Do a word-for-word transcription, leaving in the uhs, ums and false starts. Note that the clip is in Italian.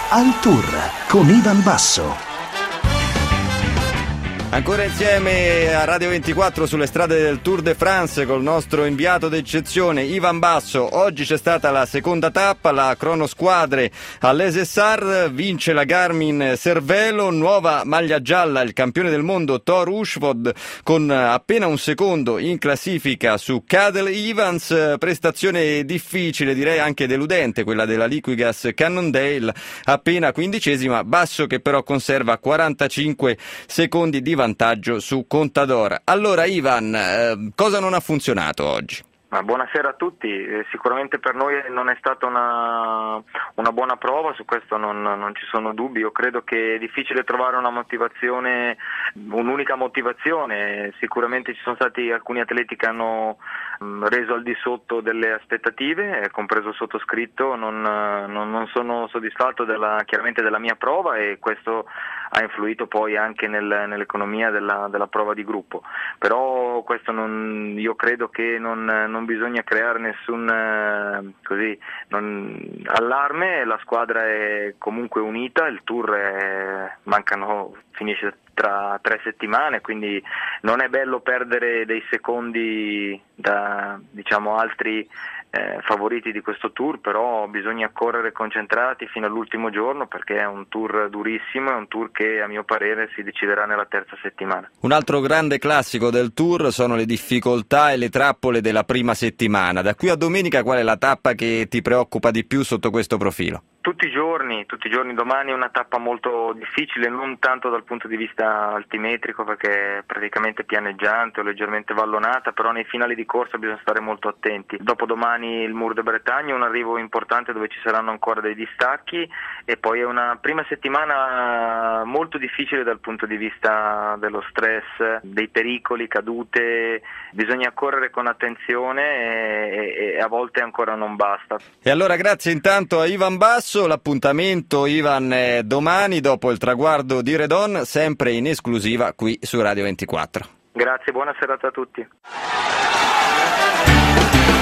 Al Tour con Ivan Basso. Ancora insieme a Radio ventiquattro sulle strade del Tour de France col nostro inviato d'eccezione Ivan Basso. Oggi c'è stata la seconda tappa, la cronosquadre all'Es Essar, vince la Garmin Cervelo, nuova maglia gialla il campione del mondo Thor Hushovd con appena un secondo in classifica su Cadel Evans, prestazione difficile, direi anche deludente quella della Liquigas Cannondale, appena quindicesima, Basso che però conserva quarantacinque secondi di vantaggio su Contador. Allora Ivan, eh, cosa non ha funzionato oggi? Ma buonasera a tutti, eh, sicuramente per noi non è stata una, una buona prova, su questo non, non ci sono dubbi. Io credo che è difficile trovare una motivazione, un'unica motivazione. Sicuramente ci sono stati alcuni atleti che hanno mh, reso al di sotto delle aspettative, eh, compreso il sottoscritto. Non, non, non sono soddisfatto della, chiaramente della mia prova, e questo ha influito poi anche nel, nell'economia della, della prova di gruppo. Però questo non, io credo che non, non bisogna creare nessun eh, così, non, allarme. La squadra è comunque unita, il tour è, mancano, finisce tra tre settimane, quindi non è bello perdere dei secondi da, diciamo, altri Eh, favoriti di questo tour, però bisogna correre concentrati fino all'ultimo giorno, perché è un tour durissimo, è un tour che a mio parere si deciderà nella terza settimana. Un altro grande classico del tour sono le difficoltà e le trappole della prima settimana. Da qui a domenica qual è la tappa che ti preoccupa di più sotto questo profilo? Tutti i giorni, tutti i giorni. Domani è una tappa molto difficile, non tanto dal punto di vista altimetrico, perché è praticamente pianeggiante o leggermente vallonata, però nei finali di corsa bisogna stare molto attenti. Dopodomani il Mur de Bretagne, un arrivo importante dove ci saranno ancora dei distacchi, e poi è una prima settimana molto difficile dal punto di vista dello stress, dei pericoli, cadute. Bisogna correre con attenzione e, e a volte ancora non basta. E allora grazie intanto a Ivan Basso. L'appuntamento Ivan è domani dopo il traguardo di Redon, sempre in esclusiva qui su Radio ventiquattro. Grazie, buona serata a tutti.